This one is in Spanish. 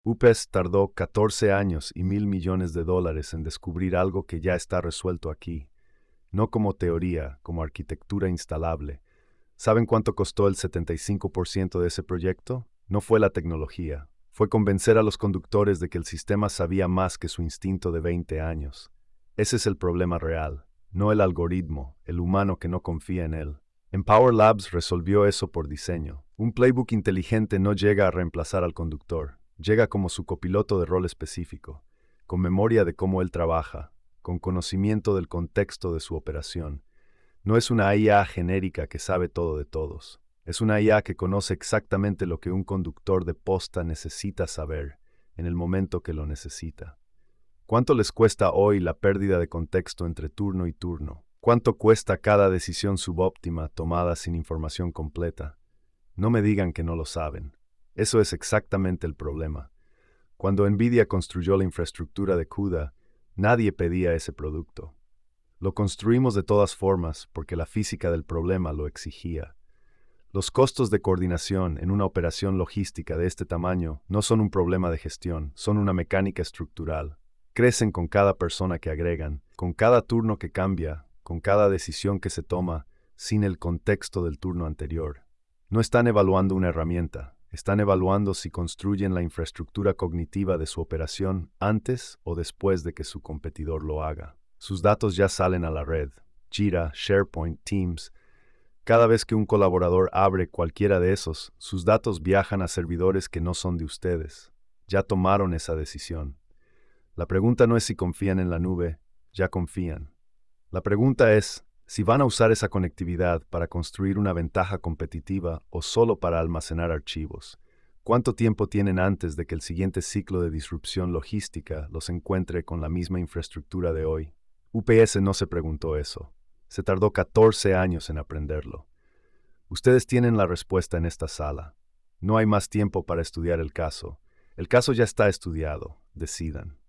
UPS tardó 14 años y $1.000 millones en descubrir algo que ya está resuelto aquí, no como teoría, como arquitectura instalable. ¿Saben cuánto costó el 75% de ese proyecto? No fue la tecnología, fue convencer a los conductores de que el sistema sabía más que su instinto de 20 años. Ese es el problema real, no el algoritmo, el humano que no confía en él. Empower Labs resolvió eso por diseño. Un playbook inteligente no llega a reemplazar al conductor, llega como su copiloto de rol específico, con memoria de cómo él trabaja, con conocimiento del contexto de su operación. No es una IA genérica que sabe todo de todos. Es una IA que conoce exactamente lo que un conductor de posta necesita saber en el momento que lo necesita. ¿Cuánto les cuesta hoy la pérdida de contexto entre turno y turno? ¿Cuánto cuesta cada decisión subóptima tomada sin información completa? No me digan que no lo saben. Eso es exactamente el problema. Cuando NVIDIA construyó la infraestructura de CUDA, nadie pedía ese producto. Lo construimos de todas formas porque la física del problema lo exigía. Los costos de coordinación en una operación logística de este tamaño no son un problema de gestión, son una mecánica estructural. Crecen con cada persona que agregan, con cada turno que cambia, con cada decisión que se toma, sin el contexto del turno anterior. No están evaluando una herramienta, están evaluando si construyen la infraestructura cognitiva de su operación antes o después de que su competidor lo haga. Sus datos ya salen a la red, Jira, SharePoint, Teams. Cada vez que un colaborador abre cualquiera de esos, sus datos viajan a servidores que no son de ustedes. Ya tomaron esa decisión. La pregunta no es si confían en la nube, ya confían. La pregunta es si van a usar esa conectividad para construir una ventaja competitiva o solo para almacenar archivos. ¿Cuánto tiempo tienen antes de que el siguiente ciclo de disrupción logística los encuentre con la misma infraestructura de hoy? UPS no se preguntó eso. Se tardó 14 años en aprenderlo. Ustedes tienen la respuesta en esta sala. No hay más tiempo para estudiar el caso. El caso ya está estudiado. Decidan.